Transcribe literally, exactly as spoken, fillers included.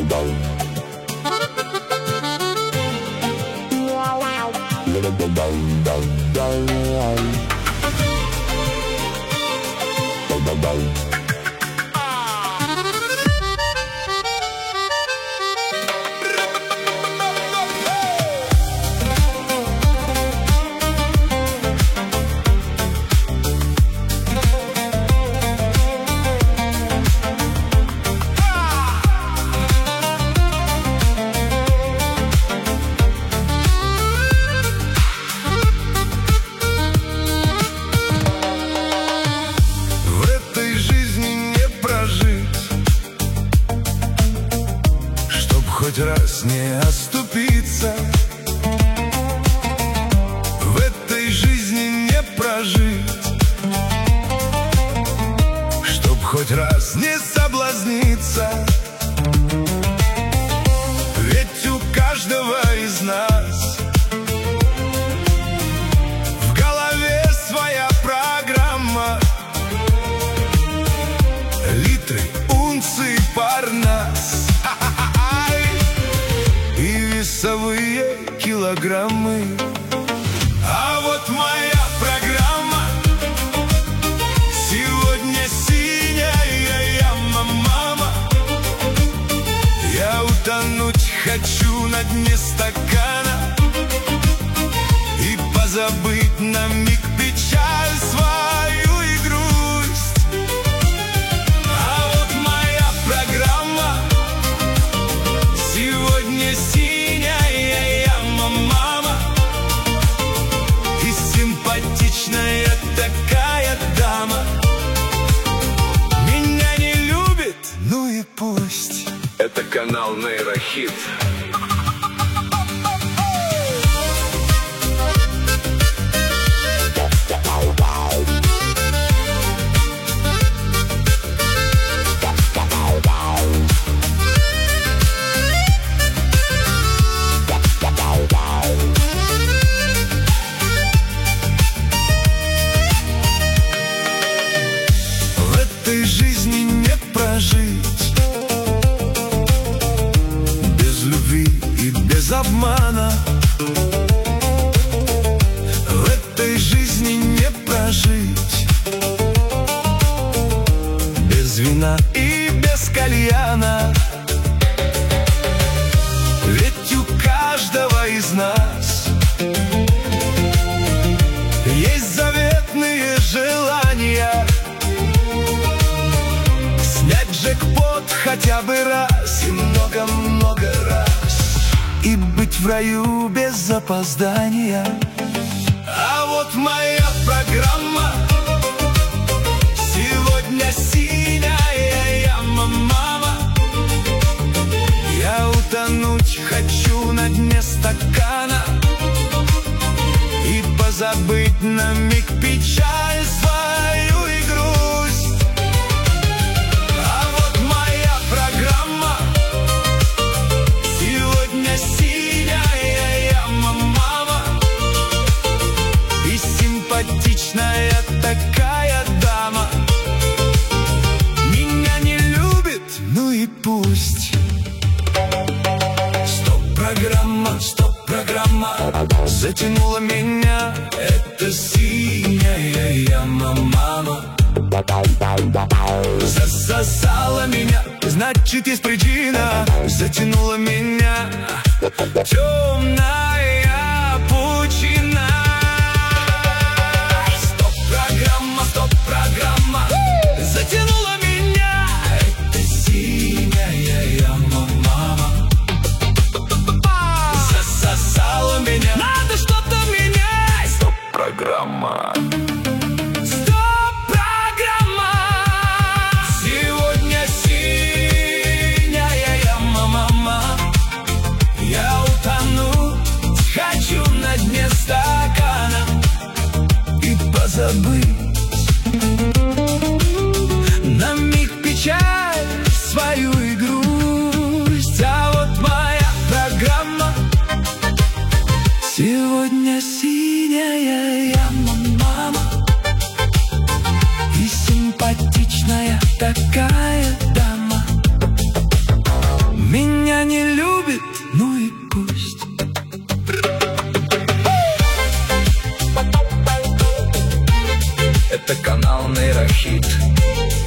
Хоть раз не оступиться, в этой жизни не прожить, чтоб хоть раз не соблазниться. Ведь у каждого из нас в голове своя программа. Литры, унции, парнас весовые килограммы. А вот моя программа сегодня синяя яма, мама. Я утонуть хочу на дне стакана и позабыть на миг печаль свою и грусть. А вот моя программа сегодня синяя такая дама. Меня не любит, ну и пусть. Это канал Нейрохит. Без обмана в этой жизни не прожить, без вина и без кальяна. Ведь у каждого из нас есть заветные желания снять джекпот хотя бы раз и много-много раз, и быть в раю без запоздания. А вот моя программа сегодня синяя яма, мама. Я утонуть хочу на дне стакана и позабыть на миг печаль свою и грусть. А вот моя программа сегодня синяя яма, мама. И симпатичная такая дама. Меня не любит, ну и пусть. Стоп-программа, стоп-программа затянула меня. Это синяя яма, мама. Засосала меня, значит есть причина. Затянула меня темная пучина. Стоп-программа, стоп-программа затянула меня. Это синяя яма, мама. Засосала меня, надо что-то менять. Стоп-программа. нейрохит.